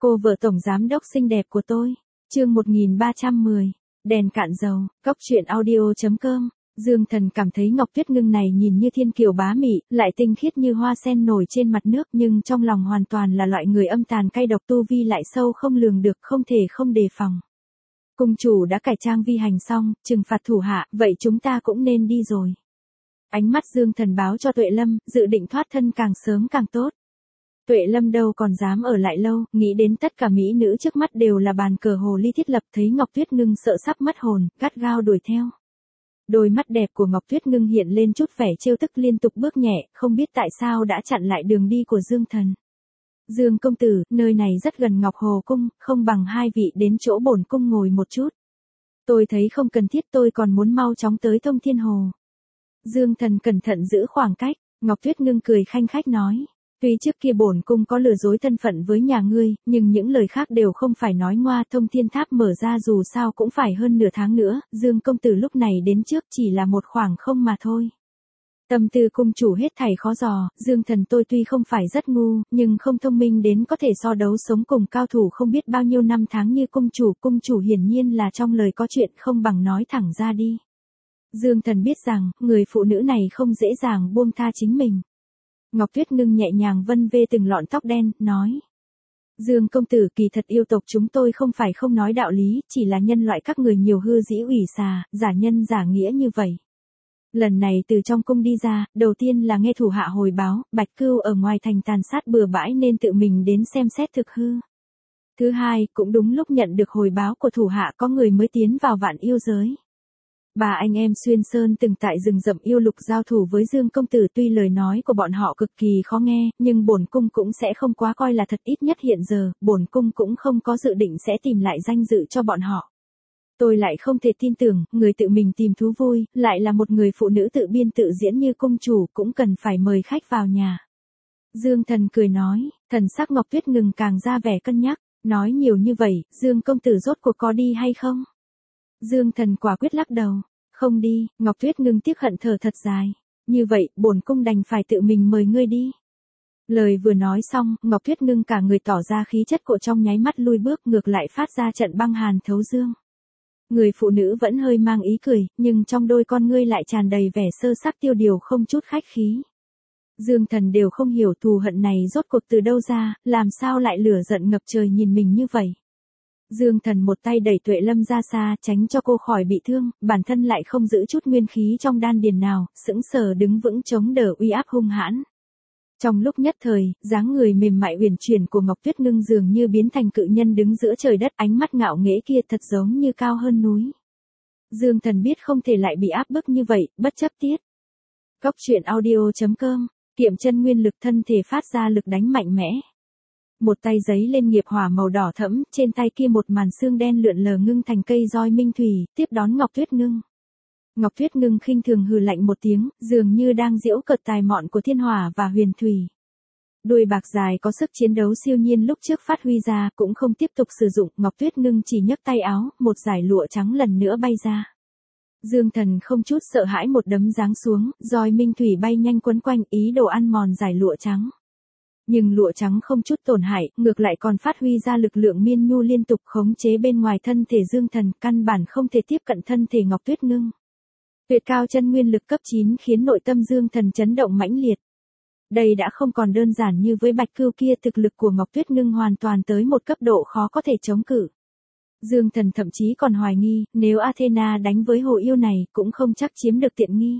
Cô vợ tổng giám đốc xinh đẹp của tôi. Chương 1310. Đèn cạn dầu. Cốc truyện audio.com. Dương Thần cảm thấy Ngọc Tuyết Ngưng này nhìn như thiên kiều bá mị, lại tinh khiết như hoa sen nổi trên mặt nước, nhưng trong lòng hoàn toàn là loại người âm tàn cay độc, tu vi lại sâu không lường được, không thể không đề phòng. Cung chủ đã cải trang vi hành xong, trừng phạt thủ hạ, vậy chúng ta cũng nên đi rồi. Ánh mắt Dương Thần báo cho Tuệ Lâm, dự định thoát thân càng sớm càng tốt. Tuệ Lâm đâu còn dám ở lại lâu, nghĩ đến tất cả mỹ nữ trước mắt đều là bàn cờ hồ ly thiết lập, thấy Ngọc Tuyết Ngưng sợ sắp mất hồn, gắt gao đuổi theo. Đôi mắt đẹp của Ngọc Tuyết Ngưng hiện lên chút vẻ trêu tức, liên tục bước nhẹ, không biết tại sao đã chặn lại đường đi của Dương Thần. Dương công tử, nơi này rất gần Ngọc Hồ Cung, không bằng hai vị đến chỗ bổn cung ngồi một chút. Tôi thấy không cần thiết, tôi còn muốn mau chóng tới Thông Thiên Hồ. Dương Thần cẩn thận giữ khoảng cách, Ngọc Tuyết Ngưng cười khanh khách nói. Tuy trước kia bổn cung có lừa dối thân phận với nhà ngươi, nhưng những lời khác đều không phải nói ngoa, Thông Thiên Tháp mở ra dù sao cũng phải hơn nửa tháng nữa, Dương công tử lúc này đến trước chỉ là một khoảng không mà thôi. Tâm tư cung chủ hết thảy khó dò, Dương Thần tôi tuy không phải rất ngu, nhưng không thông minh đến có thể so đấu sống cùng cao thủ không biết bao nhiêu năm tháng như cung chủ hiển nhiên là trong lời có chuyện, không bằng nói thẳng ra đi. Dương Thần biết rằng, người phụ nữ này không dễ dàng buông tha chính mình. Ngọc Tuyết Ngưng nhẹ nhàng vân vê từng lọn tóc đen, nói. Dương công tử, kỳ thật yêu tộc chúng tôi không phải không nói đạo lý, chỉ là nhân loại các người nhiều hư dĩ ủy xà, giả nhân giả nghĩa như vậy. Lần này từ trong cung đi ra, đầu tiên là nghe thủ hạ hồi báo, Bạch Cưu ở ngoài thành tàn sát bừa bãi nên tự mình đến xem xét thực hư. Thứ hai, cũng đúng lúc nhận được hồi báo của thủ hạ có người mới tiến vào Vạn Yêu giới. Bà anh em Xuyên Sơn từng tại rừng rậm yêu lục giao thủ với Dương công tử, tuy lời nói của bọn họ cực kỳ khó nghe, nhưng bổn cung cũng sẽ không quá coi là thật, ít nhất hiện giờ, bổn cung cũng không có dự định sẽ tìm lại danh dự cho bọn họ. Tôi lại không thể tin tưởng, người tự mình tìm thú vui, lại là một người phụ nữ tự biên tự diễn như cung chủ, cũng cần phải mời khách vào nhà. Dương Thần cười nói, thần sắc Ngọc Tuyết Ngưng càng ra vẻ cân nhắc, nói nhiều như vậy, Dương công tử rốt cuộc có đi hay không? Dương Thần quả quyết lắc đầu, không đi. Ngọc Tuyết Ngưng tiếc hận thở thật dài, như vậy, bổn cung đành phải tự mình mời ngươi đi. Lời vừa nói xong, Ngọc Tuyết Ngưng cả người tỏ ra khí chất của trong nháy mắt lui bước, ngược lại phát ra trận băng hàn thấu dương. Người phụ nữ vẫn hơi mang ý cười, nhưng trong đôi con ngươi lại tràn đầy vẻ sơ sắc tiêu điều, không chút khách khí. Dương Thần đều không hiểu thù hận này rốt cuộc từ đâu ra, làm sao lại lửa giận ngập trời nhìn mình như vậy. Dương Thần một tay đẩy Tuệ Lâm ra xa, tránh cho cô khỏi bị thương, bản thân lại không giữ chút nguyên khí trong đan điền nào, sững sờ đứng vững chống đỡ uy áp hung hãn. Trong lúc nhất thời, dáng người mềm mại uyển chuyển của Ngọc Tuyết Ngưng dường như biến thành cự nhân đứng giữa trời đất, ánh mắt ngạo nghễ kia thật giống như cao hơn núi. Dương Thần biết không thể lại bị áp bức như vậy, bất chấp tiết. Cốc truyện audio.com. Kiệm chân nguyên lực, thân thể phát ra lực đánh mạnh mẽ. Một tay giấy lên nghiệp hỏa màu đỏ thẫm, trên tay kia một màn xương đen lượn lờ ngưng thành cây roi minh thủy, tiếp đón Ngọc Tuyết Ngưng. Ngọc Tuyết Ngưng khinh thường hừ lạnh một tiếng, dường như đang giễu cợt tài mọn của thiên hỏa và huyền thủy. Đuôi bạc dài có sức chiến đấu siêu nhiên lúc trước phát huy ra, cũng không tiếp tục sử dụng, Ngọc Tuyết Ngưng chỉ nhấc tay áo, một dải lụa trắng lần nữa bay ra. Dương Thần không chút sợ hãi một đấm giáng xuống, roi minh thủy bay nhanh quấn quanh, ý đồ ăn mòn dải lụa trắng. Nhưng lụa trắng không chút tổn hại, ngược lại còn phát huy ra lực lượng miên nhu liên tục khống chế bên ngoài thân thể Dương Thần, căn bản không thể tiếp cận thân thể Ngọc Tuyết Ngưng. Tuyệt cao chân nguyên lực cấp 9 khiến nội tâm Dương Thần chấn động mãnh liệt. Đây đã không còn đơn giản như với Bạch Cưu kia, thực lực của Ngọc Tuyết Ngưng hoàn toàn tới một cấp độ khó có thể chống cự. Dương Thần thậm chí còn hoài nghi, nếu Athena đánh với hồ yêu này, cũng không chắc chiếm được tiện nghi.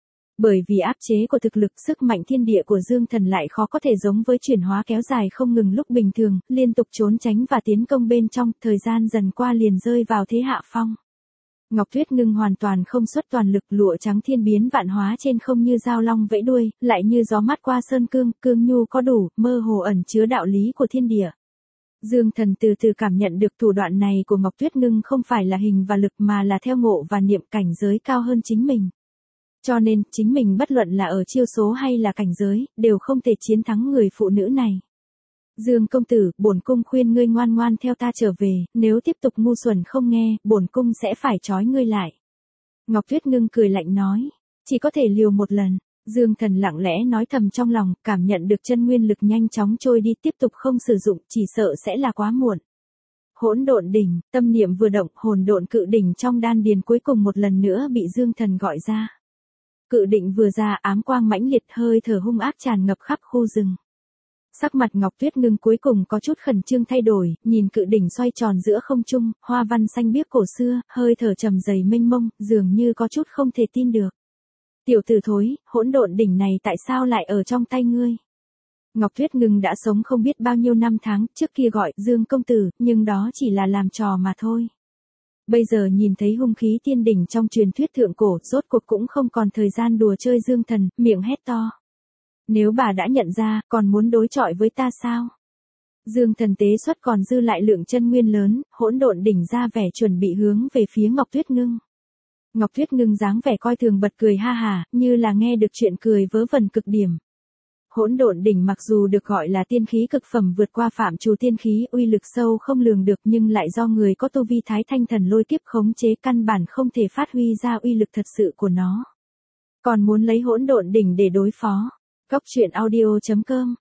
Bởi vì áp chế của thực lực, sức mạnh thiên địa của Dương Thần lại khó có thể giống với chuyển hóa kéo dài không ngừng lúc bình thường, liên tục trốn tránh và tiến công bên trong, thời gian dần qua liền rơi vào thế hạ phong. Ngọc Tuyết Ngưng hoàn toàn không xuất toàn lực, lụa trắng thiên biến vạn hóa trên không như dao long vẫy đuôi, lại như gió mát qua sơn cương, cương nhu có đủ, mơ hồ ẩn chứa đạo lý của thiên địa. Dương Thần từ từ cảm nhận được thủ đoạn này của Ngọc Tuyết Ngưng không phải là hình và lực mà là theo ngộ và niệm, cảnh giới cao hơn chính mình. Cho nên, chính mình bất luận là ở chiêu số hay là cảnh giới, đều không thể chiến thắng người phụ nữ này. Dương công tử, bổn cung khuyên ngươi ngoan ngoan theo ta trở về, nếu tiếp tục ngu xuẩn không nghe, bổn cung sẽ phải trói ngươi lại. Ngọc Tuyết Ngưng cười lạnh nói, chỉ có thể liều một lần. Dương Thần lặng lẽ nói thầm trong lòng, cảm nhận được chân nguyên lực nhanh chóng trôi đi, tiếp tục không sử dụng, chỉ sợ sẽ là quá muộn. Hỗn độn đỉnh, tâm niệm vừa động, hỗn độn cự đỉnh trong đan điền cuối cùng một lần nữa bị Dương Thần gọi ra. Cự đỉnh vừa ra, ám quang mãnh liệt, hơi thở hung ác tràn ngập khắp khu rừng. Sắc mặt Ngọc Tuyết Ngưng cuối cùng có chút khẩn trương thay đổi, nhìn cự đỉnh xoay tròn giữa không trung, hoa văn xanh biếc cổ xưa, hơi thở trầm dày mênh mông, dường như có chút không thể tin được. Tiểu tử thối, hỗn độn đỉnh này tại sao lại ở trong tay ngươi? Ngọc Tuyết Ngưng đã sống không biết bao nhiêu năm tháng, trước kia gọi Dương công tử, nhưng đó chỉ là làm trò mà thôi. Bây giờ nhìn thấy hung khí tiên đỉnh trong truyền thuyết thượng cổ, rốt cuộc cũng không còn thời gian đùa chơi Dương Thần, miệng hét to. Nếu bà đã nhận ra, còn muốn đối chọi với ta sao? Dương Thần tế xuất còn dư lại lượng chân nguyên lớn, hỗn độn đỉnh ra vẻ chuẩn bị hướng về phía Ngọc Tuyết Ngưng. Ngọc Tuyết Ngưng dáng vẻ coi thường bật cười ha hà, như là nghe được chuyện cười vớ vẩn cực điểm. Hỗn độn đỉnh mặc dù được gọi là tiên khí cực phẩm vượt qua phạm trù tiên khí, uy lực sâu không lường được, nhưng lại do người có tu vi Thái Thanh Thần Lôi Kiếp khống chế, căn bản không thể phát huy ra uy lực thật sự của nó. Còn muốn lấy hỗn độn đỉnh để đối phó. Góc truyện audio.com.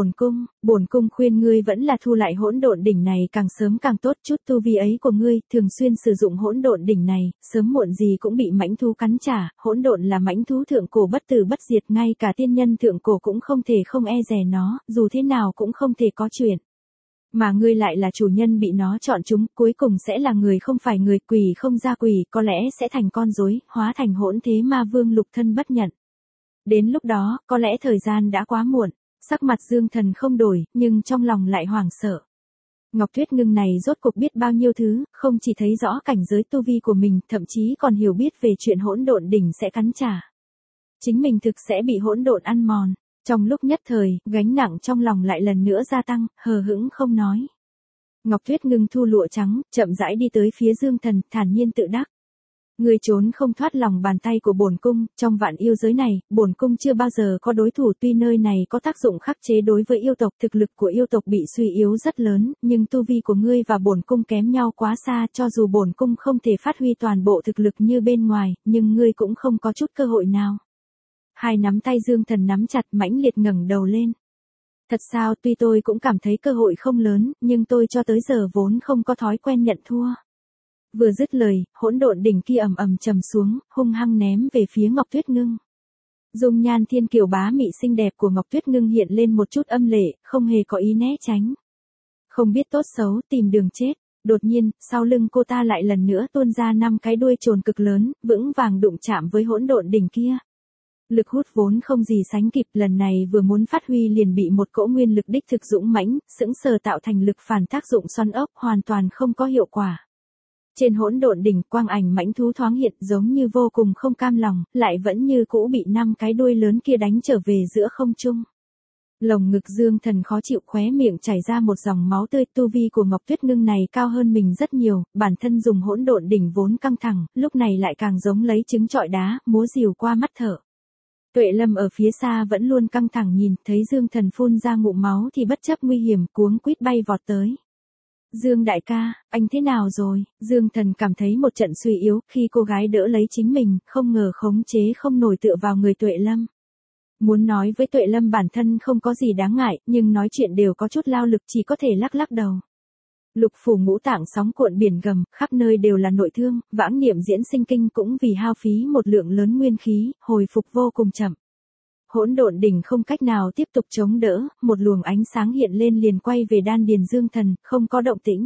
Bổn cung khuyên ngươi vẫn là thu lại hỗn độn đỉnh này càng sớm càng tốt, chút tu vi ấy của ngươi, thường xuyên sử dụng hỗn độn đỉnh này, sớm muộn gì cũng bị mãnh thú cắn trả, hỗn độn là mãnh thú thượng cổ bất tử bất diệt, ngay cả tiên nhân thượng cổ cũng không thể không e dè nó, dù thế nào cũng không thể có chuyện. Mà ngươi lại là chủ nhân bị nó chọn chúng, cuối cùng sẽ là người không phải người, quỷ không ra quỷ, có lẽ sẽ thành con rối, hóa thành hỗn thế ma vương lục thân bất nhận. Đến lúc đó, có lẽ thời gian đã quá muộn. Sắc mặt Dương Thần không đổi, nhưng trong lòng lại hoảng sợ. Ngọc Tuyết Ngưng này rốt cuộc biết bao nhiêu thứ, không chỉ thấy rõ cảnh giới tu vi của mình, thậm chí còn hiểu biết về chuyện hỗn độn đỉnh sẽ cắn trả. Chính mình thực sẽ bị hỗn độn ăn mòn. Trong lúc nhất thời, gánh nặng trong lòng lại lần nữa gia tăng, hờ hững không nói. Ngọc Tuyết Ngưng thu lụa trắng, chậm rãi đi tới phía Dương Thần, thản nhiên tự đắc. Ngươi trốn không thoát lòng bàn tay của bổn cung, trong vạn yêu giới này, bổn cung chưa bao giờ có đối thủ, tuy nơi này có tác dụng khắc chế đối với yêu tộc, thực lực của yêu tộc bị suy yếu rất lớn, nhưng tu vi của ngươi và bổn cung kém nhau quá xa, cho dù bổn cung không thể phát huy toàn bộ thực lực như bên ngoài, nhưng ngươi cũng không có chút cơ hội nào. Hai nắm tay Dương Thần nắm chặt, mãnh liệt ngẩng đầu lên. Thật sao, tuy tôi cũng cảm thấy cơ hội không lớn, nhưng tôi cho tới giờ vốn không có thói quen nhận thua. Vừa dứt lời, hỗn độn đỉnh kia ầm ầm trầm xuống, hung hăng ném về phía Ngọc Tuyết Ngưng. Dung nhan thiên kiều bá mị xinh đẹp của Ngọc Tuyết Ngưng hiện lên một chút âm lệ, không hề có ý né tránh. Không biết tốt xấu, tìm đường chết. Đột nhiên, sau lưng cô ta lại lần nữa tuôn ra 5 cái đuôi trồn cực lớn, vững vàng đụng chạm với hỗn độn đỉnh kia. Lực hút vốn không gì sánh kịp, lần này vừa muốn phát huy liền bị một cỗ nguyên lực đích thực dũng mãnh, sững sờ tạo thành lực phản tác dụng xoắn ốc, hoàn toàn không có hiệu quả. Trên hỗn độn đỉnh, quang ảnh mãnh thú thoáng hiện, giống như vô cùng không cam lòng, lại vẫn như cũ bị 5 cái đuôi lớn kia đánh trở về giữa không trung. Lồng ngực Dương Thần khó chịu, khóe miệng chảy ra một dòng máu tươi, tu vi của Ngọc Tuyết Ngưng này cao hơn mình rất nhiều, bản thân dùng hỗn độn đỉnh vốn căng thẳng, lúc này lại càng giống lấy trứng trọi đá, múa rìu qua mắt thở. Tuệ Lâm ở phía xa vẫn luôn căng thẳng nhìn, thấy Dương Thần phun ra ngụm máu thì bất chấp nguy hiểm, cuống quýt bay vọt tới. Dương đại ca, anh thế nào rồi? Dương Thần cảm thấy một trận suy yếu, khi cô gái đỡ lấy chính mình, không ngờ khống chế không nổi tựa vào người Tuệ Lâm. Muốn nói với Tuệ Lâm bản thân không có gì đáng ngại, nhưng nói chuyện đều có chút lao lực, chỉ có thể lắc lắc đầu. Lục phủ ngũ tạng sóng cuộn biển gầm, khắp nơi đều là nội thương, vãng niệm diễn sinh kinh cũng vì hao phí một lượng lớn nguyên khí, hồi phục vô cùng chậm. Hỗn độn đỉnh không cách nào tiếp tục chống đỡ, một luồng ánh sáng hiện lên liền quay về đan điền Dương Thần, không có động tĩnh.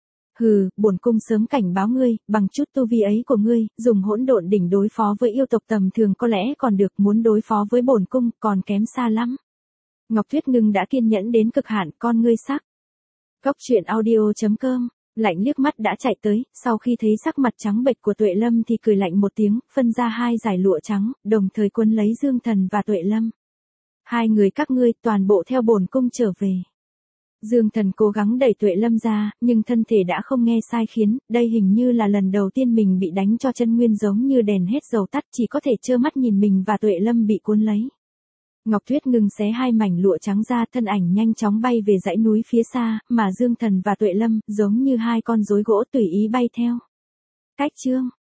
Hừ, bổn cung sớm cảnh báo ngươi, bằng chút tu vi ấy của ngươi, dùng hỗn độn đỉnh đối phó với yêu tộc tầm thường có lẽ còn được, muốn đối phó với bổn cung còn kém xa lắm. Ngọc Tuyết Ngưng đã kiên nhẫn đến cực hạn, con ngươi sắc. Góc truyện audio.com. Lạnh liếc mắt đã chạy tới, sau khi thấy sắc mặt trắng bệch của Tuệ Lâm thì cười lạnh một tiếng, phân ra 2 dải lụa trắng, đồng thời quấn lấy Dương Thần và Tuệ Lâm. Hai người các ngươi toàn bộ theo bổn cung trở về. Dương Thần cố gắng đẩy Tuệ Lâm ra, nhưng thân thể đã không nghe sai khiến, đây hình như là lần đầu tiên mình bị đánh cho chân nguyên giống như đèn hết dầu tắt, chỉ có thể trơ mắt nhìn mình và Tuệ Lâm bị cuốn lấy. Ngọc Tuyết Ngưng xé 2 mảnh lụa trắng ra, thân ảnh nhanh chóng bay về dãy núi phía xa, mà Dương Thần và Tuệ Lâm, giống như 2 con rối gỗ tùy ý bay theo. Cách chương.